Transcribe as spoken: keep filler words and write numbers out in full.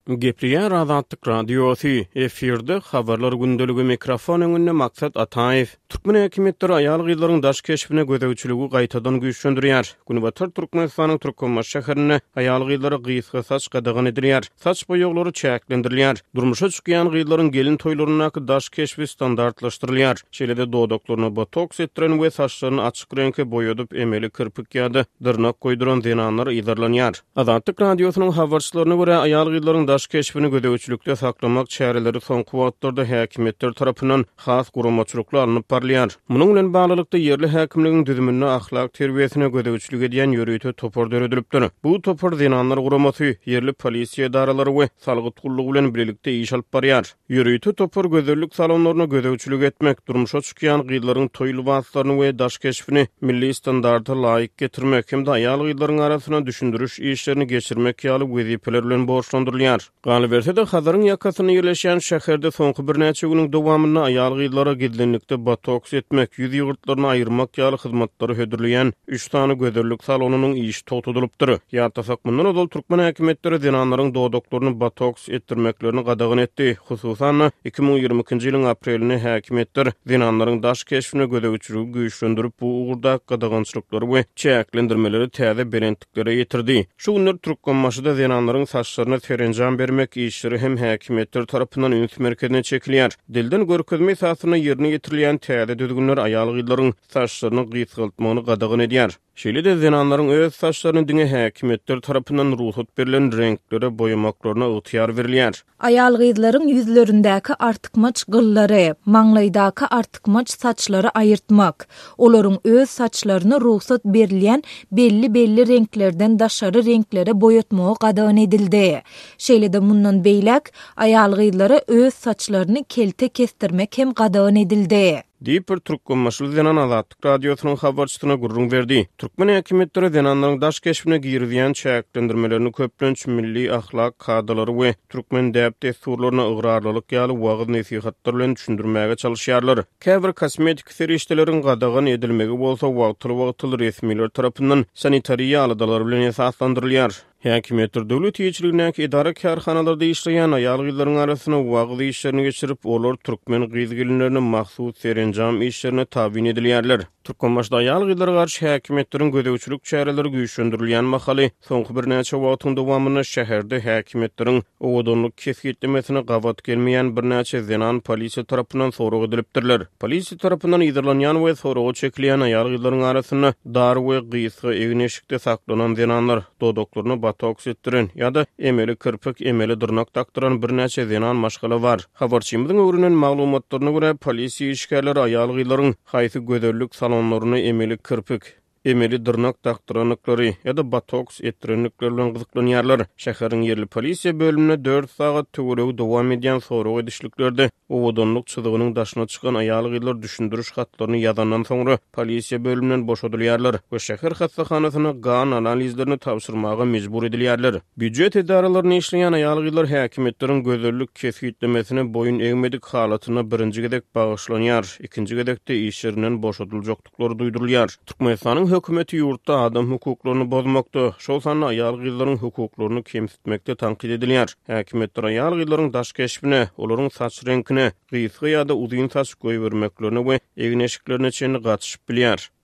Gepriýär Azatlyk radiosu efirde habarlar gündeligi mikrofon öňünde maksat Ataýew. Türkmen häkimetleri aýal gyzlaryň daş keşfine gödäwçiligi gaýtadan güýçlendirýär. Günübatar Türkmenistanyň Türkmenbaş şäherine aýal gyzlary gysga saç gadagan edilýär. Saç boýaglary çäklendirilýär. Durmuşa çykýan gyzlaryň gelin toýlaryna daş keşfi standartlaşdyrylýar. Şeýlede dodaklaryna botoks etdiren we saçlaryny açyk reňke boýadyp emeli kirpik ýa-da dyrnak goýduran zenanlar ýydarlanýar. Azatlyk radiosynyň habarçylaryna görä aýal gyzlaryň daş keşfini gödäwçilikde saklamak çäreleri soňky wagtlarda häkimetler tarapyndan has guramaçylyklar alınıp barlýar. Munyň bilen baglykda yerli häkimligiň düzümine ahlak terbiýesine gödäwçilik edýän ýörüýte topar döredilipdir. Bu topar zenanlar guramasy yerli polisiýa edaralary we salgy tutulgy bilen birlikde iş alyp barýar. Ýörüýte topar gözellik salonlaryna gödäwçilik etmek, durmuşa çykýan gyzlaryň toý libaslaryny we daş keşfini milli standarda laýyk getirmek hem-de aýal gyzlaryň arasyna düşündiriş işlerini geçirmek ýaly wezipeler bilen borçlandyrylýar. Galyberse de Hazaryň ýakasyna ýerleşen şäherde soňky bir näçe güniň dowamyna aýal gyzlara gidlenlikde botoks etmek, ýüz ýygyrtlaryny aýyrmak ýaly hyzmatlary hödürleýän üç tany gözellik salonunyň işi totudylypdyr. Ýa-da mundan ol Türkmen häkimetleri zenanlaryň dodaklaryny botoks etdirmeklerini gadagan etdi. Hususan iki ming ýygrimi ikinji ýylyň aprelinde häkimetler zenanlaryň daş keşfine gödäwçiligi güýçlendirip bu ugurda gadagançylyklary we çäklendirmeleri täze berentliklere ýetirdi. Şu günler Türkmenmaşyda zenanlaryň saçlaryna terenjam bermek işleri hem häkimetler tarapyndan üns merkezine çekilýär. Dilden görkezme esasyna ýerine ýetirilýän täze düzgünler aýal gyzlaryň saçlaryny gysgaltmagyny gadagan edýär. Şeýle-de zenanlaryň öz saçlaryny diňe häkimetler tarapyndan ruhsat berilen renklere boýamaklaryna ygtyýar berilýär. Aýal gyzlaryň ýüzlerindäki artykmaç gyllary, maňlaýdaky artykmaç saçlary aýyrtmak, olaryň öz saçlaryny ruhsat berilýän belli-belli renklerden daşary renklere boýatmagy gadagan edildi. Şeýle-de mundan beýlek aýal gyzlary öz saçlaryny kelte kestirmek hem gadagan edildi. Diýip bir Türkmenmaşyly zenan Azatlyk radiosynyň habarçysyna gurrun berdi. Türkmen häkimetleri zenanlaryň daş keşfine girýän çäklendirmelerini köplenç milli ahlak kadrlary we türkmen däp desturlaryna ıgrarlylyk ýaly wagt nasihatlar bilen düşündirmäge çalışýarlar. Käbir kosmetik serişdeleriň gadagan edilmegi bolsa wagtly-wagtly resmiler tarapyndan sanitariýa aladalary bilen esaslandyrylýar. Häkimetler döwlet ýetirligindäki idara karhanalarda işleýän aýal gyzlaryň arasyna wagty işlerini geçirip olar türkmen gyz gelinlerini mahsus serenjam işlerine tabin edilýärler. Türkmenbaşda aýal gyzlara garşy häkimetleriň gödäwçilik çäreleri güýçlendirilýän mahaly soňky bir näçe wagtyň dowamyna şäherde häkimetleriň owodonlyk kesgitlemesine gawat gelmeýän bir näçe zenan polisiýa tarapyndan sorag edilipdirler. Polisiýa tarapyndan ýydarlanýan we soragy çekilýän aýal gyzlaryň arasyna dar we gysga egneşikde saklanan zenanlar, dodaklaryny botoks etdiren ýa-da emeli kirpik, emeli dyrnak takdyran bir näçe zenan maşgala bar. Habarçymyzyň öwrünen maglumatlaryna görä polisiýa işgärleri aýal gyzlaryň haýsy gözellik salonlaryny emeli kirpik, emeli dyrnak takdyranlyklary ýa-da botoks etdirenlikler bilen gyzyklanýarlar. Şäheriň yerli polisiýa bölümine dört sagat töweregi dowam edýän sorag edişliklerde owodonlyk çyzygynyň daşyna çykan aýal gyzlar düşündiriş hatlaryny ýazandan soňra polisiýa bölüminden boşadylýarlar we şäher hastahanasyna gan analizlerini tapşyrmaga mejbur edilýärler. Büdjet edaralaryny işleýän aýal gyzlar häkimetleriň gözellik kesgitlemesine boyun egmedik halatyna birinji gedek bagyşlanýar, ikinji gedekde işlerinden boşadyljakdyklary duýdurulýar. Türkmenistanyň hökümeti ýurtda adam hukuklaryny bozmakda, şol sanly aýal gyzlaryň hukuklaryny kemsitmekde tanqid edilýär. Häkimetler aýal gyzlaryň daş keşfine, olaryň saç reňkine, gysga ýa-da uzun saç goýbermeklerine we egneşiklerine çenli gatşyp bilýär.